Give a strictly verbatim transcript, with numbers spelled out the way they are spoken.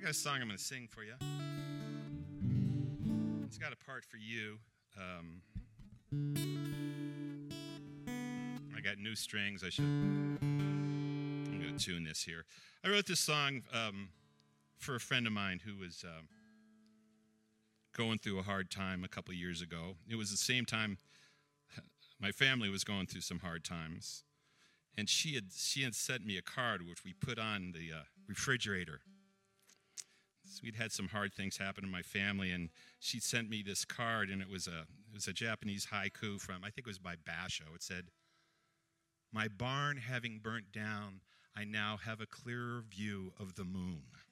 got a song I'm going to sing for you. It's got a part for you. Um, I got new strings. I should. I'm going to tune this here. I wrote this song um, for a friend of mine who was um, going through a hard time a couple years ago. It was the same time my family was going through some hard times, and she had she had sent me a card which we put on the uh, refrigerator. So we'd had some hard things happen in my family, and she sent me this card, and it was a it was a Japanese haiku from, I think it was by Basho. It said, "My barn having burnt down, I now have a clearer view of the moon.